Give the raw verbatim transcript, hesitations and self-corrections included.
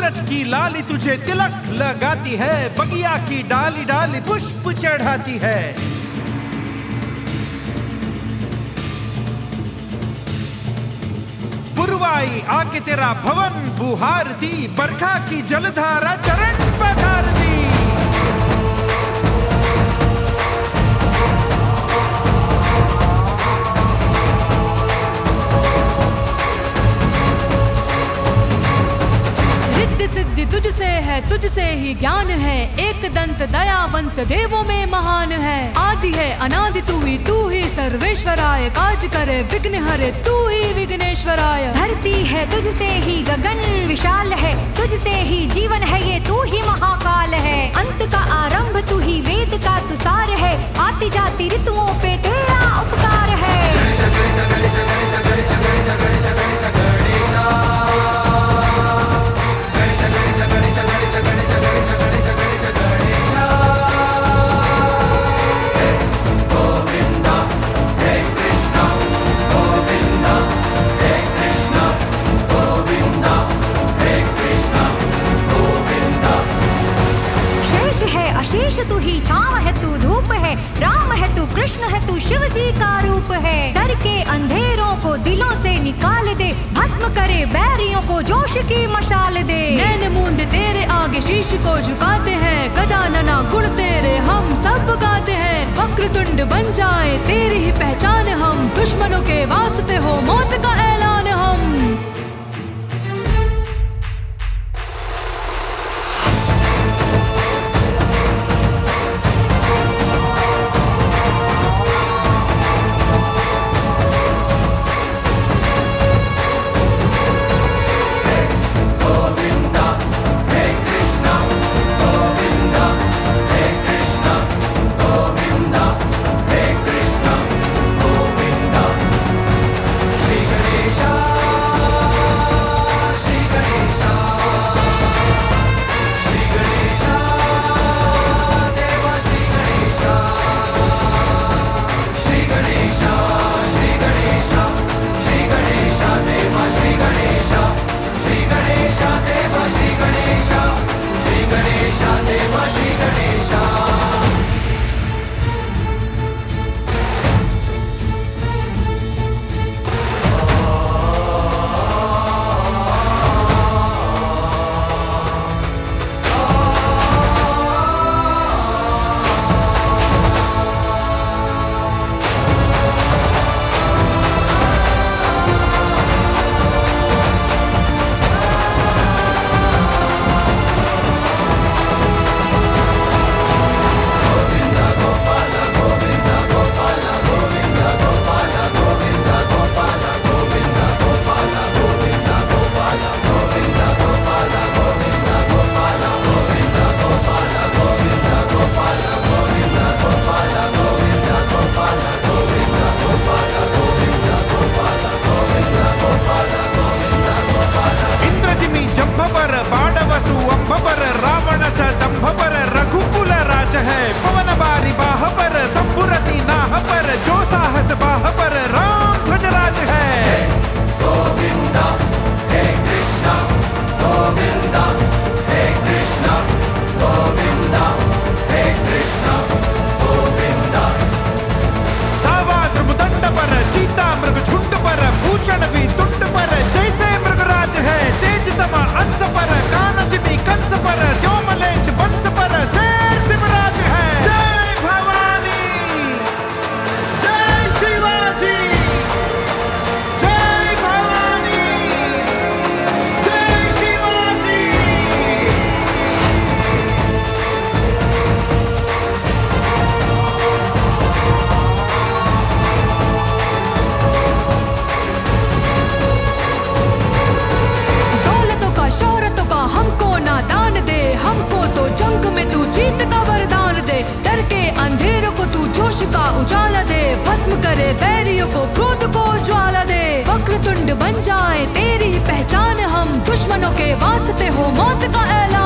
सूरज की लाली तुझे तिलक लगाती है, बगिया की डाली डाली पुष्प चढ़ाती है। पुरवाई आके तेरा भवन बुहारती, बरखा की जलधारा चरण पधारती। सिद्धि तुझसे है, तुझसे ही ज्ञान है, एक दंत दयावंत देवों में महान है। आदि है अनादि तू ही, तू ही सर्वेश्वराय, काज करे विघ्न हरे तू ही विघ्नेश्वराय। धरती है तुझसे ही, गगन विशाल है, तुझसे ही जीवन है ये, तू ही महाकाल है। अंत का आरंभ तू ही, वेद का तू सार है, आती जाती ऋतुओं पे तेरा उपकार है। शेष तू ही, छाँव है तू, धूप है, राम है तू, कृष्ण है तू, शिव जी का रूप है। डर के अंधेरों को दिलों से निकाल दे, भस्म करे बैरियों को जोश की मशाल दे। नैन मूंद तेरे आगे शीश को झुकाते हैं, गजानना गुण तेरे हम सब गाते हैं। वक्रतुंड बन जाए तेरी ही पहचान हम, दुश्मनों के वास्ते हो मौत का ऐलान हम। करे बैरियों को क्रोध को ज्वाला दे। वक्रतुंड बन जाए तेरी पहचान हम, दुश्मनों के वास्ते हो मौत का ऐलान।